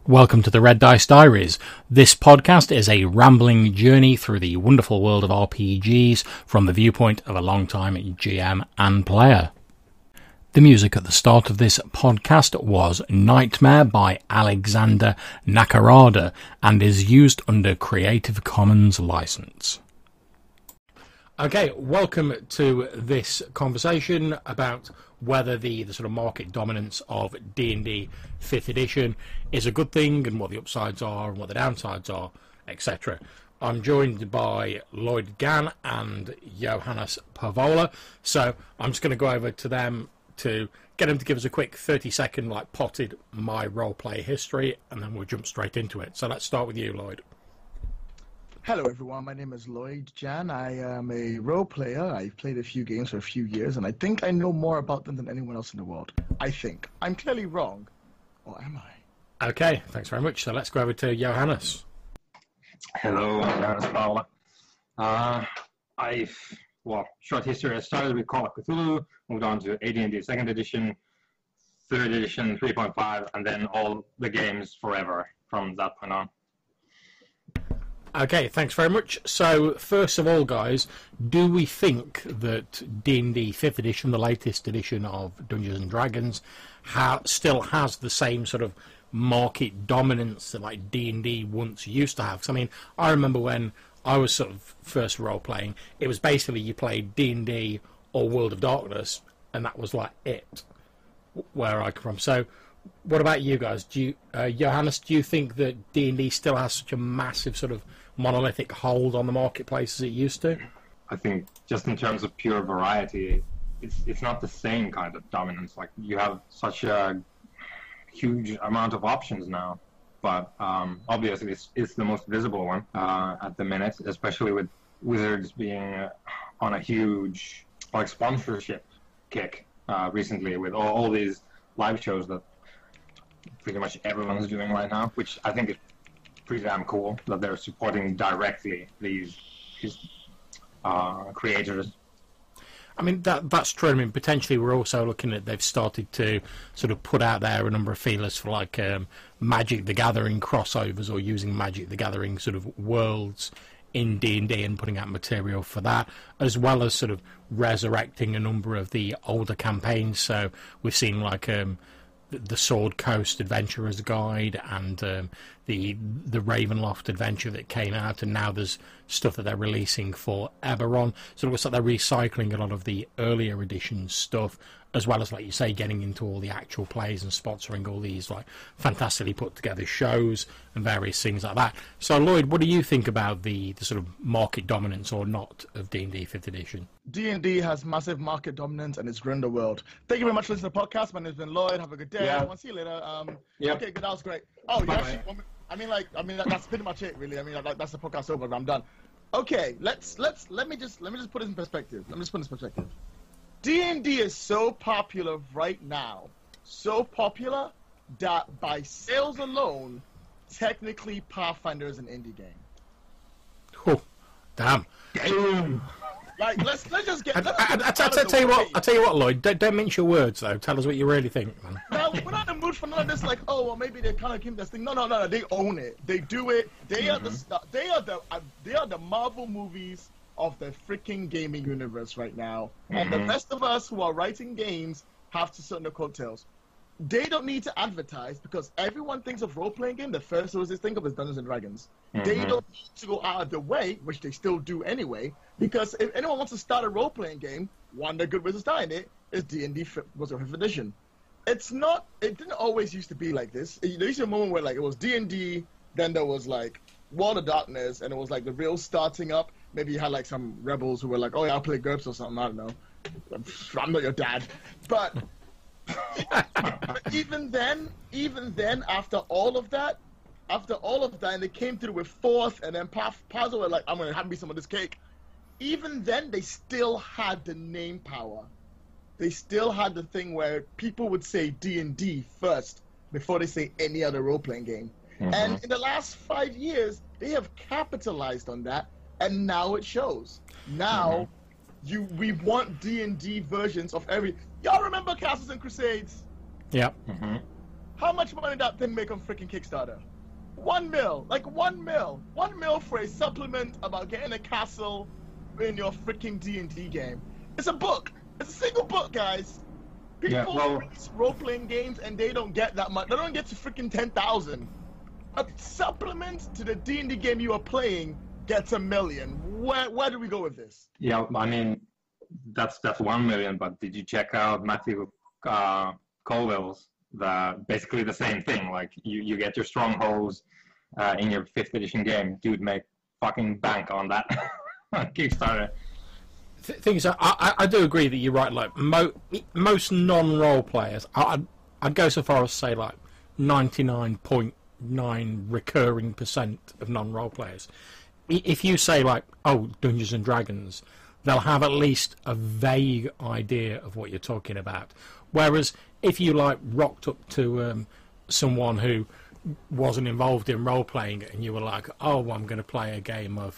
Welcome to the Red Dice Diaries. This podcast is a rambling journey through the wonderful world of RPGs from the viewpoint of a long-time GM and player. The music at the start of this podcast was Nightmare by Alexander Nakarada and is used under Creative Commons license. Okay, welcome to this conversation about whether the sort of market dominance of D&D 5th edition is a good thing and what the upsides are and what the downsides are, etc. I'm joined by Lloyd Gann and Johannes Pavola, so I'm just going to go over to them to get them to give us a quick 30-second, potted my roleplay history, and then we'll jump straight into it. So let's start with you, Lloyd. Hello everyone, my name is Lloyd Jan. I am a role player. I've played a few games for a few years, and I think I know more about them than anyone else in the world. I think. I'm clearly wrong. Or am I? Okay, thanks very much. So let's go over to Johannes. Hello, I'm Johannes Paula. Short history. I started with Call of Cthulhu, moved on to AD&D 2nd edition, 3rd edition, 3.5, and then all the games forever from that point on. Okay, thanks very much. So, first of all, guys, do we think that D&D 5th edition, the latest edition of Dungeons & Dragons, still has the same sort of market dominance that D&D once used to have? 'Cause, I remember when I was sort of first role-playing, it was basically you played D&D or World of Darkness, and that was it, where I come from. So, what about you guys? Johannes, do you think that D&D still has such a massive sort of monolithic hold on the marketplace as it used to? I think just in terms of pure variety, it's not the same kind of dominance. You have such a huge amount of options now, but obviously it's the most visible one at the minute, especially with Wizards being on a huge sponsorship kick recently with all these live shows that pretty much everyone's doing right now, which I think is pretty damn cool that they're supporting directly these creators. That's true. Potentially we're also looking at, they've started to sort of put out there a number of feelers for Magic the Gathering crossovers or using Magic the Gathering sort of worlds in D&D and putting out material for that, as well as sort of resurrecting a number of the older campaigns. So we've seen the Sword Coast Adventurer's Guide and the Ravenloft adventure that came out, and now there's stuff that they're releasing for Eberron. So it looks like they're recycling a lot of the earlier edition stuff, as well as, like you say, getting into all the actual plays and sponsoring all these fantastically put together shows and various things like that. So Lloyd, what do you think about the sort of market dominance or not of D&D 5th edition? D&D has massive market dominance and it's grown the world. Thank you very much for listening to the podcast. My name's been Lloyd. Have a good day. Yeah. I'll see you later. Yep. Okay, good. That was great. Oh, you actually want me? That's pretty much it, really. That's the podcast over. I'm done. Okay, let me just put it in perspective. D&D is so popular right now, so popular that by sales alone, technically Pathfinder is an indie game. Oh, damn. Let's just get. I tell you what, Lloyd. Don't mince your words though. Tell us what you really think, man. No, we're not in the mood for none of this. Maybe they kind of keep this thing. No. They own it. They do it. They are the Marvel movies of the freaking gaming universe right now, and the rest of us who are writing games have to sit on the coattails. They don't need to advertise because everyone thinks of role-playing game. The first thing they think of is Dungeons and Dragons. They don't need to go out of the way, which they still do anyway, because if anyone wants to start a role-playing game, one of the good ways to start in it is D&D 5th edition. It didn't always used to be like this. There used to be a moment where it was D&D, then there was World of Darkness, and it was the real starting up. Maybe you had some rebels who were oh yeah, I'll play GURPS or something, I don't know. I'm not your dad. But even then, after all of that, and they came through with 4th, and then Pazzo were I'm going to have me some of this cake. Even then, they still had the name power. They still had the thing where people would say D&D first before they say any other role-playing game. And in the last 5 years, they have capitalized on that, and now it shows. Now, we want D&D versions of every... Y'all remember Castles and Crusades? Yep. How much money did that thing make on freaking Kickstarter? 1 mil, like 1 mil, 1 mil for a supplement about getting a castle in your freaking D&D game. It's a book. It's a single book, guys. People release role-playing games and they don't get that much. They don't get to freaking 10,000. A supplement to the D&D game you are playing gets $1 million. Where do we go with this? Yeah, I mean, that's 1 million. But did you check out Matthew Colville's? Basically the same thing. Like you get your strongholds in your 5th edition game. Dude, make fucking bank on that Kickstarter. Thing is, I do agree that you're right. Like most non-role players, I'd go so far as to say like 99.9 recurring % of non-role players. If you say like, oh, Dungeons and Dragons, they'll have at least a vague idea of what you're talking about. Whereas if you like rocked up to someone who wasn't involved in role playing and you were like, oh, I'm going to play a game of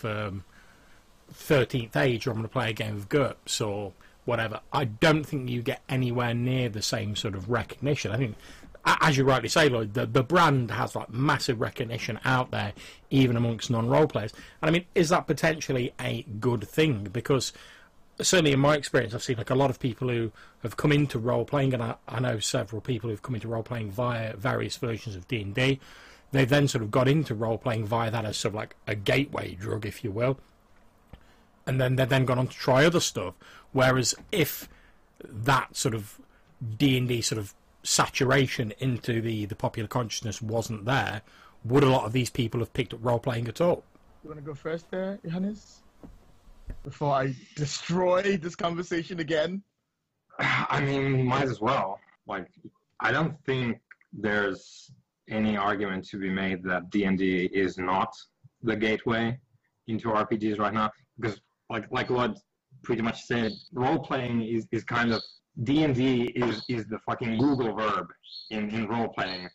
13th Age, or I'm going to play a game of GURPS or whatever, I don't think you get anywhere near the same sort of recognition. I think, as you rightly say, Lloyd, the brand has like massive recognition out there, even amongst non-role players. And I mean, is that potentially a good thing? Because certainly in my experience, I've seen like a lot of people who have come into role-playing, and I know several people who've come into role-playing via various versions of D&D. They've then sort of got into role-playing via that as sort of like a gateway drug, if you will. And then they've then gone on to try other stuff. Whereas if that sort of D&D sort of saturation into the popular consciousness wasn't there, would a lot of these people have picked up role-playing at all? You want to go first there, Johannes? Before I destroy this conversation again? I mean, might as well. Like, I don't think there's any argument to be made that D&D is not the gateway into RPGs right now. Because, like what pretty much said, role-playing is kind of... D&D is the fucking Google verb in role-playing.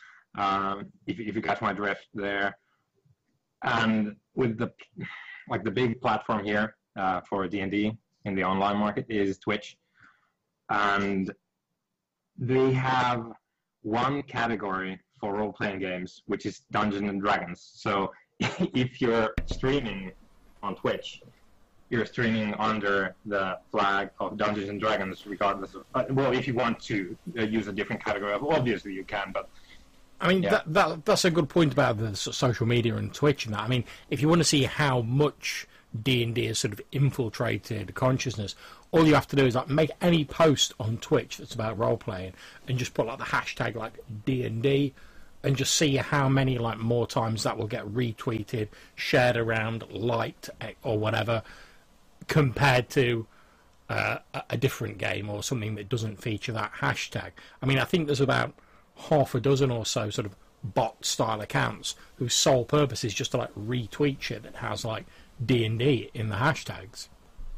If you catch my drift there. And with the big platform here for D&D in the online market is Twitch, and they have one category for role-playing games, which is Dungeons and Dragons. So if you're streaming on Twitch, you're streaming under the flag of Dungeons and Dragons, regardless of well, if you want to use a different category, obviously you can, but. I mean, yeah. That's a good point about the social media and Twitch and that. I mean, if you want to see how much D&D has sort of infiltrated consciousness, all you have to do is like make any post on Twitch that's about role-playing and just put like the hashtag like D&D and just see how many like more times that will get retweeted, shared around, liked, or whatever, compared to a different game or something that doesn't feature that hashtag. I mean, I think there's about half a dozen or so sort of bot-style accounts whose sole purpose is just to like retweet shit that has like D&D in the hashtags.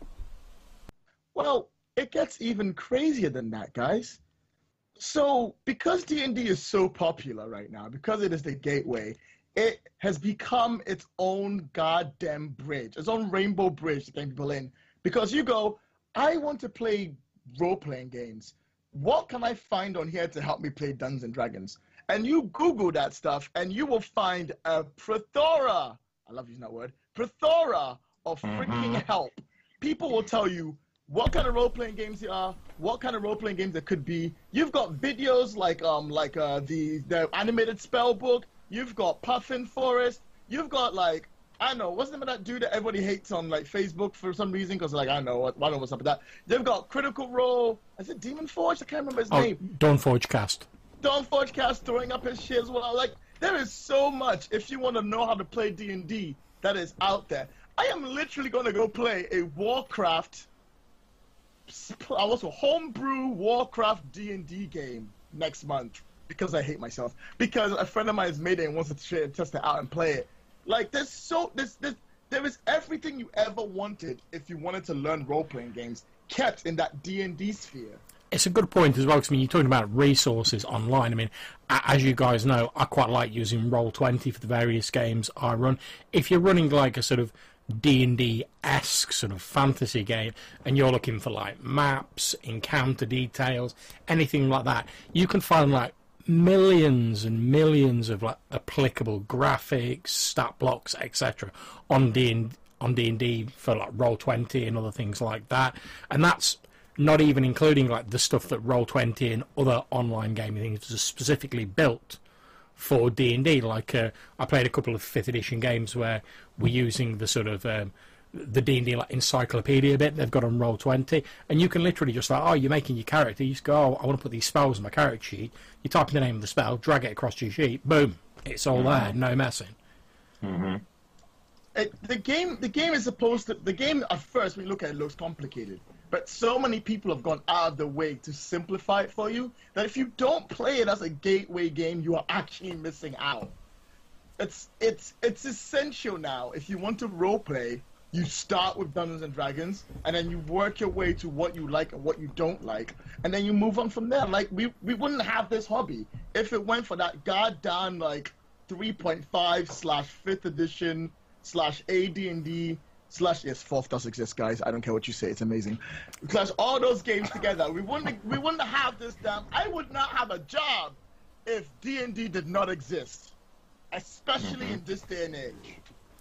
Well, it gets even crazier than that, guys. So, because D&D is so popular right now, because it is the gateway, it has become its own goddamn bridge, its own rainbow bridge to get people in. Because you go, I want to play role-playing games. What can I find on here to help me play Dungeons and Dragons? And you Google that stuff, and you will find a plethora, I love using that word, plethora of freaking help. People will tell you what kind of role-playing games there are, what kind of role-playing games there could be. You've got videos like the animated spell book. You've got Puffin Forest. You've got like, I don't know, what's the name of that dude that everybody hates on like Facebook for some reason? Because like, I don't know what's up with that. They've got Critical Role. Is it Demon Forge? I can't remember his name. Dawnforge Cast. Dawnforge Cast throwing up his shit as well. Like, there is so much, if you want to know how to play D&D, that is out there. I am literally going to go play a Warcraft, homebrew Warcraft D&D game next month because I hate myself. Because a friend of mine has made it and wants to test it out and play it. Like, there is everything you ever wanted if you wanted to learn role-playing games kept in that D&D sphere. It's a good point as well, because I mean, you're talking about resources online. I mean, as you guys know, I quite like using Roll20 for the various games I run. If you're running like a sort of D&D-esque sort of fantasy game, and you're looking for like maps, encounter details, anything like that, you can find like millions and millions of like applicable graphics, stat blocks, etc. on D&D for like Roll20 and other things like that, and that's not even including like the stuff that Roll20 and other online gaming things are specifically built for D&D. Like I played a couple of 5th edition games where we're using the sort of the D&D like encyclopedia bit they've got on Roll20, and you can literally just like, oh, you're making your character, you just go, oh, I want to put these spells on my character sheet, you type in the name of the spell, drag it across your sheet, boom, it's all there, no messing. Mm-hmm. The game is supposed to. The game at first, when you look at it, looks complicated. But so many people have gone out of the way to simplify it for you that if you don't play it as a gateway game, you are actually missing out. It's essential now. If you want to roleplay, you start with Dungeons and Dragons, and then you work your way to what you like and what you don't like, and then you move on from there. Like we wouldn't have this hobby if it went for that goddamn like 3.5/5th edition / AD&D / yes, 4th does exist, guys. I don't care what you say, it's amazing. Because all those games together, we wouldn't have this damn. I would not have a job if D&D did not exist, especially in this day and age.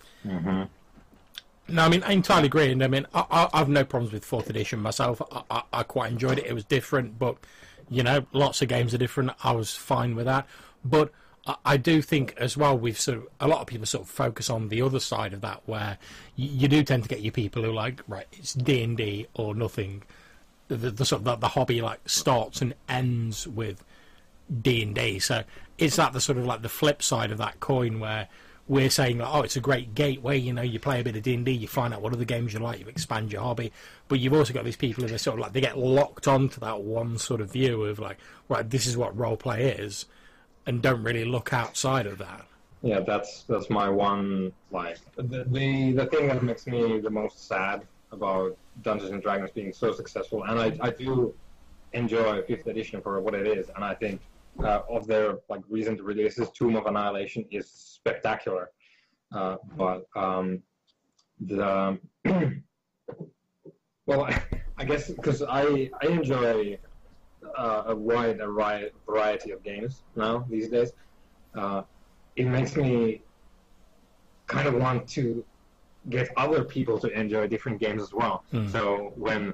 No, I mean, I entirely agree, and I mean, I've no problems with 4th edition myself. I quite enjoyed it. It was different, but you know, lots of games are different. I was fine with that, but I do think as well we've sort of, a lot of people sort of focus on the other side of that, where you do tend to get your people who like, right, it's D&D or nothing. The sort of the hobby like starts and ends with D&D. So is that the sort of like the flip side of that coin, where we're saying like, oh, it's a great gateway, you know, you play a bit of D&D, you find out what other games you like, you expand your hobby, but you've also got these people who are sort of like, they get locked onto that one sort of view of like, right, this is what roleplay is, and don't really look outside of that. Yeah, that's my one, like, the thing that makes me the most sad about Dungeons and Dragons being so successful, and I do enjoy 5th edition for what it is, and I think of their like recent releases, Tomb of Annihilation is spectacular, but the well, I guess because I enjoy a wide variety of games now these days. It makes me kind of want to get other people to enjoy different games as well. So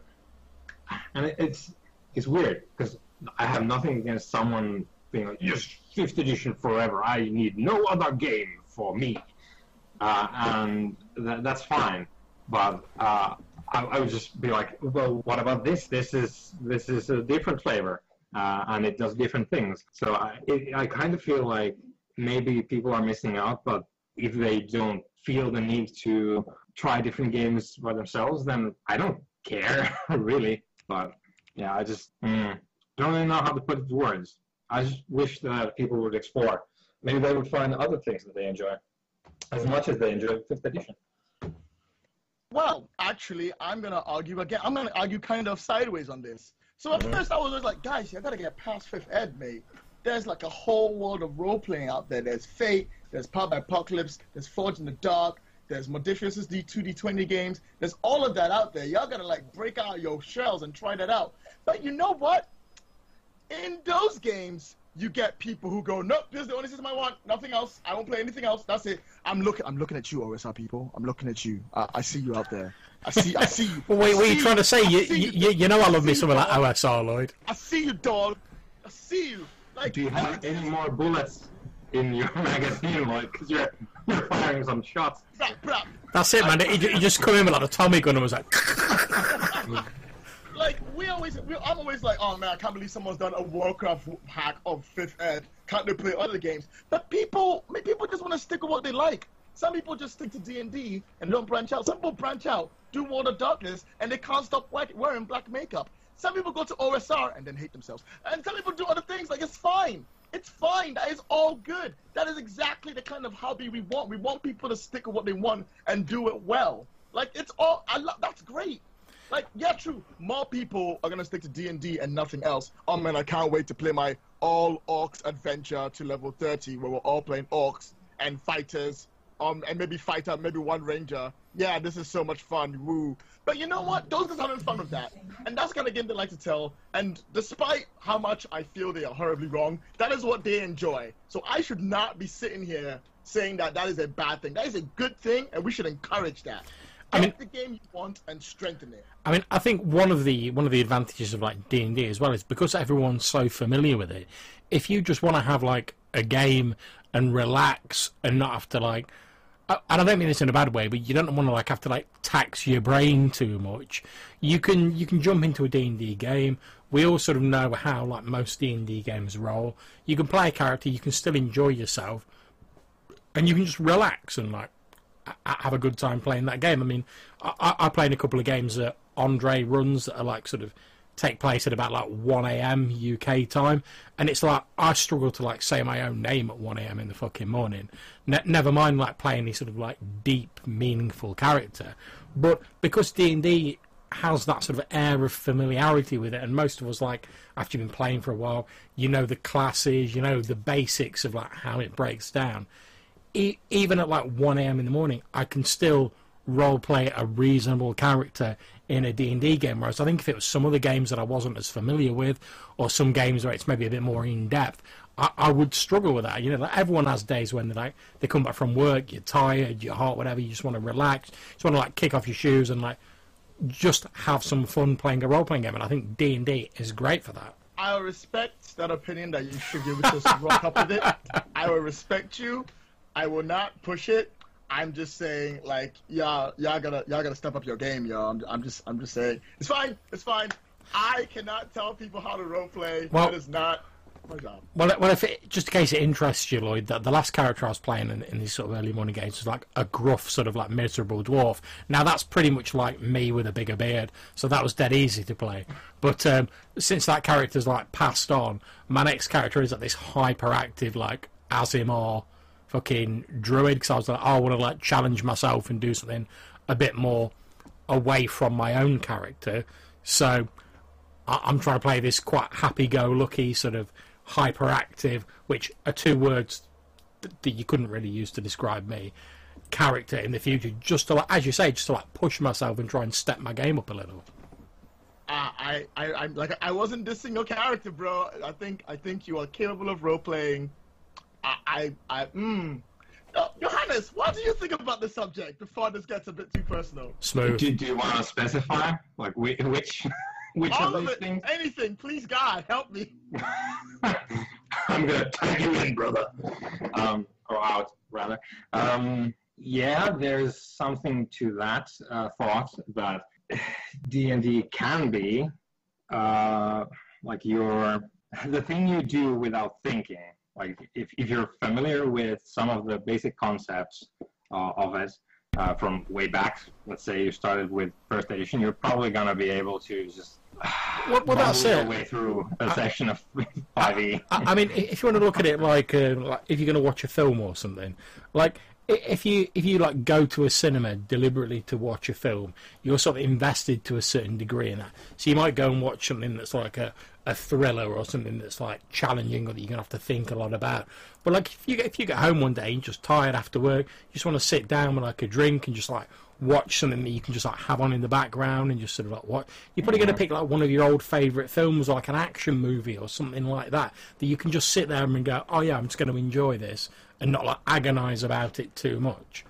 it's weird because I have nothing against someone being like, yes, 5th edition forever, I need no other game for me, and that's fine, but I would just be like, well, what about this? This is a different flavor, and it does different things. So I kind of feel like maybe people are missing out, but if they don't feel the need to try different games by themselves, then I don't care, really. But yeah, I just don't really know how to put it to words. I just wish that people would explore. Maybe they would find other things that they enjoy as much as they enjoy 5th edition. Well, actually, I'm going to argue again. I'm going to argue kind of sideways on this. So at first I was always like, guys, I got to get past 5th ed, mate. There's like a whole world of role-playing out there. There's Fate, there's Powered by Apocalypse, there's Forged in the Dark, there's Modiphius' D2D20 games. There's all of that out there. Y'all got to like break out your shells and try that out. But you know what? In those games, you get people who go, nope, this is the only system I want, nothing else, I won't play anything else, that's it. I'm looking at you, OSR people. I'm looking at you. I see you out there. I see you. Well, wait, what are you trying to say? You know I love me something like OSR, Lloyd. I see you, dog. I see you. Like, do you have any more bullets in your magazine, Lloyd? Because you're firing some shots. That's it, man. He just come in with like a Tommy gun and was like... Like, I'm always like, oh man, I can't believe someone's done a Warcraft hack of 5th ed. Can't they play other games? But people just want to stick with what they like. Some people just stick to D&D and don't branch out. Some people branch out, do World of Darkness, and they can't stop wearing black makeup. Some people go to OSR and then hate themselves. And some people do other things. Like, it's fine. It's fine. That is all good. That is exactly the kind of hobby we want. We want people to stick with what they want and do it well. Like, it's all... that's great. Like, yeah, true. More people are gonna stick to D&D and nothing else. Oh man, I can't wait to play my all orcs adventure to level 30, where we're all playing orcs and fighters, and maybe fighter, maybe one ranger, yeah, this is so much fun, woo. But you know what? Those guys are having fun with that. And that's the kind of game they like to tell. And despite how much I feel they are horribly wrong, that is what they enjoy. So I should not be sitting here saying that that is a bad thing. That is a good thing, and we should encourage that. Get the game you want and strengthen it. I mean, I think one of the advantages of like D&D as well is because everyone's so familiar with it. If you just want to have like a game and relax and not have to like, and I don't mean this in a bad way, but you don't want to like have to like tax your brain too much. You can jump into a D&D game. We all sort of know how like most D&D games roll. You can play a character, you can still enjoy yourself, and you can just relax and like have a good time playing that game. I mean, I played a couple of games that Andre runs that are like sort of take place at about like 1 a.m. UK time, and it's like I struggle to like say my own name at 1 a.m. in the fucking morning. Never mind like playing any sort of like deep, meaningful character. But because D&D has that sort of air of familiarity with it, and most of us, like after you've been playing for a while, you know the classes, you know the basics of like how it breaks down. Even at like 1 a.m. in the morning, I can still roleplay a reasonable character in a D&D game, whereas I think if it was some other games that I wasn't as familiar with, or some games where it's maybe a bit more in-depth, I would struggle with that. You know, like everyone has days when they come back from work, you're tired, you're hot, whatever, you just want to relax, you just want to like kick off your shoes and like just have some fun playing a role-playing game, and I think D&D is great for that. I respect that opinion that you should be able to rock up with it. I will respect you. I will not push it. I'm just saying, like, y'all gotta step up your game, y'all. I'm just saying, it's fine. I cannot tell people how to roleplay. Well, that is not my job. Well, if just in case it interests you, Lloyd, the last character I was playing in these sort of early morning games was like a gruff, sort of like miserable dwarf. Now that's pretty much like me with a bigger beard, so that was dead easy to play. But since that character's like passed on, my next character is like this hyperactive, like Azimar fucking druid, because I was like, I want to like challenge myself and do something a bit more away from my own character. So I'm trying to play this quite happy-go-lucky sort of hyperactive, which are two words that you couldn't really use to describe me, character in the future, just to, like, as you say, just to like push myself and try and step my game up a little. I'm like, I wasn't dissing your character, bro. I think you are capable of role playing. Johannes, what do you think about the subject before this gets a bit too personal? Smooth. Do you want to specify like which all of of these it, things? anything, please, God, help me. I'm gonna tag you in, brother. Or out, rather. Yeah, there's something to that thought that D&D can be like the thing you do without thinking. Like if you're familiar with some of the basic concepts of it from way back, let's say you started with first edition, you're probably gonna be able to just well that's your it. way through a section of 5e. I mean, if you want to look at it like if you're going to watch a film or something, like if you like go to a cinema deliberately to watch a film, you're sort of invested to a certain degree in that. So you might go and watch something that's like a thriller or something that's like challenging or that you're gonna have to think a lot about. But like if you get home one day and you're just tired after work, you just want to sit down with like a drink and just like watch something that you can just like have on in the background and just sort of like what you're probably going to pick like one of your old favourite films or like an action movie or something like that you can just sit there and go, oh yeah, I'm just going to enjoy this and not like agonise about it too much.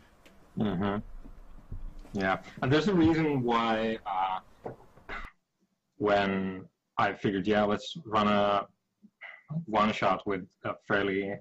Yeah, and there's a reason why when I figured, yeah, let's run a one-shot with a fairly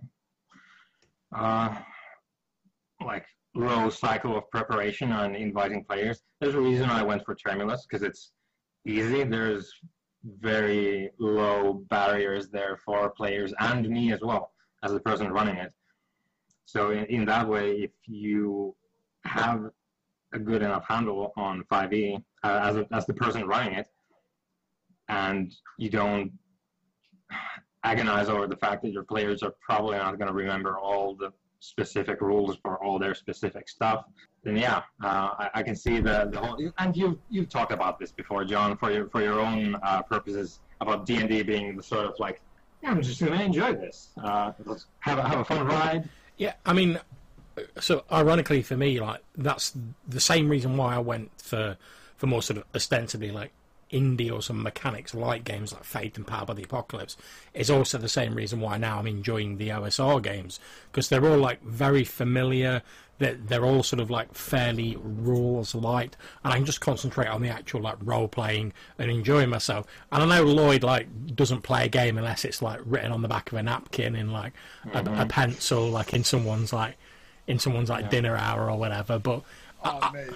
like low cycle of preparation and inviting players. There's a reason I went for Tremulous, because it's easy. There's very low barriers there for players and me as well as the person running it. So in that way, if you have a good enough handle on 5e as the person running it, and you don't agonize over the fact that your players are probably not going to remember all the specific rules for all their specific stuff, then yeah, I can see the whole. And you've talked about this before, John, for your own purposes, about D&D being the sort of like, yeah, I'm just going to enjoy this, have a fun ride. Yeah, I mean, So ironically for me, like that's the same reason why I went for more sort of ostensibly like indie or some mechanics light games like Fate and Power by the Apocalypse is also the same reason why now I'm enjoying the OSR games, because they're all like very familiar. They're all sort of like fairly rules light, and I can just concentrate on the actual like role playing and enjoying myself. And I know Lloyd like doesn't play a game unless it's like written on the back of a napkin in like a pencil, like in someone's like dinner hour or whatever. But mate.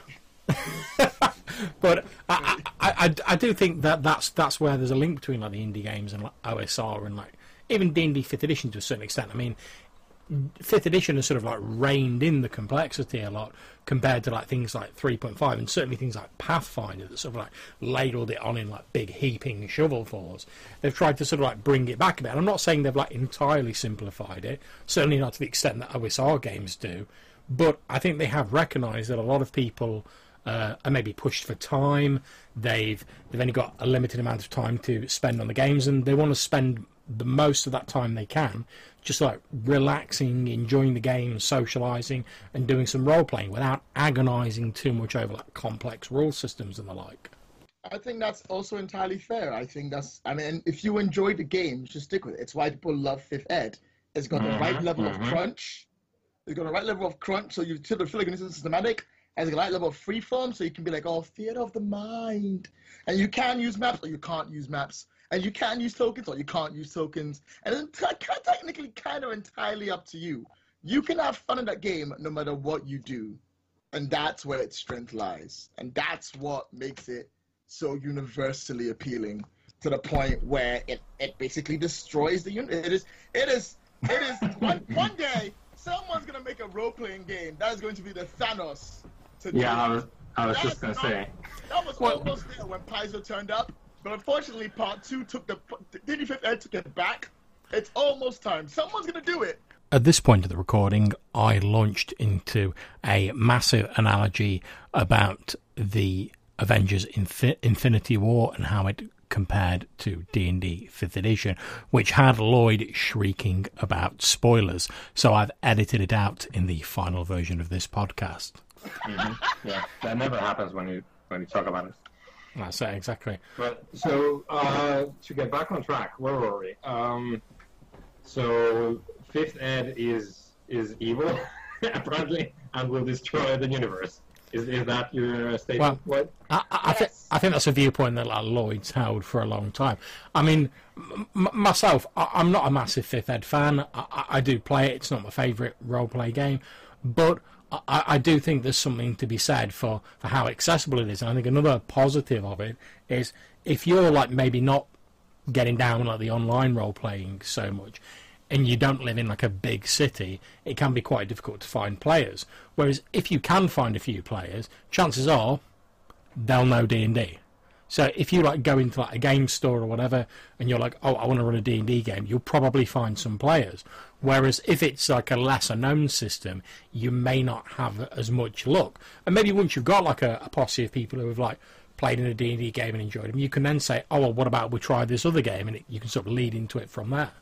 but I do think that's where there's a link between like the indie games and like OSR and like even D&D 5th edition to a certain extent. I mean, 5th edition has sort of like reined in the complexity a lot compared to like things like 3.5 and certainly things like Pathfinder that sort of like ladled it on in like big heaping shovelfuls. They've tried to sort of like bring it back a bit. And I'm not saying they've like entirely simplified it, certainly not to the extent that OSR games do, but I think they have recognised that a lot of people are maybe pushed for time. They've only got a limited amount of time to spend on the games, and they want to spend the most of that time they can just like relaxing, enjoying the game, socialising and doing some role playing without agonising too much over like complex rule systems and the like. I think that's also entirely fair. I mean, if you enjoy the game, just stick with it. It's why people love 5th Ed. It's got the right level of crunch. It's got the right level of crunch, so you feel like it's systematic. Has a right level of freeform, so you can be like, oh, theater of the mind. And you can use maps or you can't use maps. And you can use tokens or you can't use tokens. And it's technically kind of entirely up to you. You can have fun in that game no matter what you do. And that's where its strength lies. And that's what makes it so universally appealing to the point where it basically destroys the universe. It is one day someone's going to make a role-playing game that is going to be the Thanos. Yeah, I was just going to say. That was almost there when Paizo turned up. But unfortunately, Part 2 took D&D 5th Ed took it back. It's almost time. Someone's going to do it. At this point of the recording, I launched into a massive analogy about the Avengers Infinity War and how it compared to D&D 5th edition, which had Lloyd shrieking about spoilers. So I've edited it out in the final version of this podcast. Yeah, that never happens when you talk about it. That's it, exactly. But so to get back on track, where were we? So 5th Ed is evil, apparently, and will destroy the universe. Is that your statement? Well, I think that's a viewpoint that like, Lloyd's held for a long time. I mean, myself, I'm not a massive 5th Ed fan. I do play it. It's not my favourite role-play game. But I do think there's something to be said for how accessible it is. And I think another positive of it is if you're like maybe not getting down like the online role-playing so much, and you don't live in like a big city, it can be quite difficult to find players. Whereas if you can find a few players, chances are they'll know D&D. So if you like go into like a game store or whatever, and you're like, oh, I want to run a D&D game, you'll probably find some players. Whereas if it's like a lesser known system, you may not have as much luck. And maybe once you've got like a posse of people who have like played in a D&D game and enjoyed them, you can then say, oh, well, what about we try this other game? And you can sort of lead into it from there.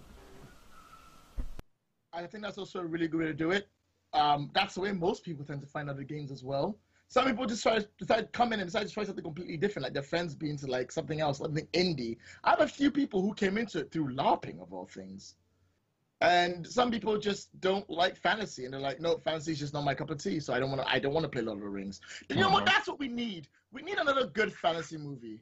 I think that's also a really good way to do it. That's the way most people tend to find other games as well. Some people just come in and decide to try something completely different, like their friends be into like something else, something indie. I have a few people who came into it through LARPing, of all things. And some people just don't like fantasy, and they're like, no, fantasy is just not my cup of tea, so I don't want to play Lord of the Rings. You know what? That's what we need. We need another good fantasy movie.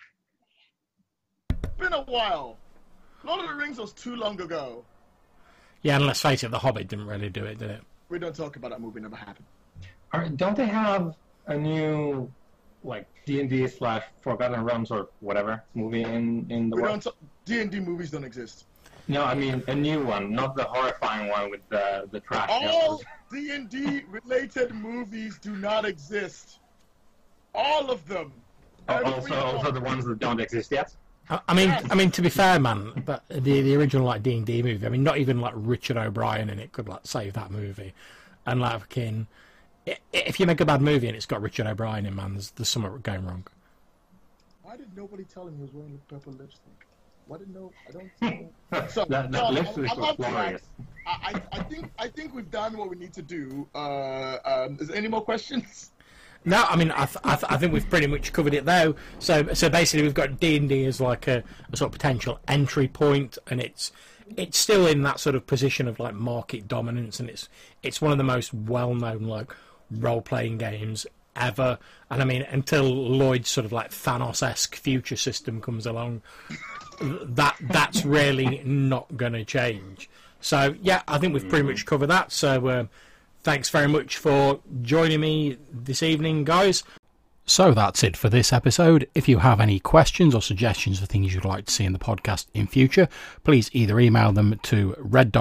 It's been a while. Lord of the Rings was too long ago. Yeah, and let's face it, The Hobbit didn't really do it, did it? We don't talk about that movie. Never happened. Don't they have a new, like, D&D/Forgotten Realms or whatever movie in the world? D&D movies don't exist. No, I mean a new one, not the horrifying one with the trash. All D&D related movies do not exist. All of them. Also the ones that don't exist yet. I mean, to be fair, man, but the original like D&D movie. I mean, not even like Richard O'Brien in it could like save that movie. And like, fucking, if you make a bad movie and it's got Richard O'Brien in, man, there's something going wrong. Why did nobody tell him he was wearing purple lipstick? What did no? I don't know. So, that John, list is I'm up to that. glorious. I think we've done what we need to do. Is there any more questions? No, I mean, I think we've pretty much covered it though. So basically, we've got D&D as like a sort of potential entry point, and it's still in that sort of position of like market dominance, and it's one of the most well-known like role-playing games ever. And I mean, until Lloyd's sort of like Thanos-esque future system comes along, that's really not going to change. So yeah, I think we've pretty much covered that. So. Thanks very much for joining me this evening, guys. So that's it for this episode. If you have any questions or suggestions for things you'd like to see in the podcast in future, please either email them to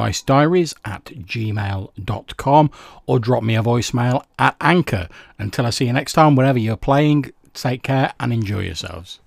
reddicediaries@gmail.com or drop me a voicemail at Anchor. Until I see you next time, wherever you're playing, take care and enjoy yourselves.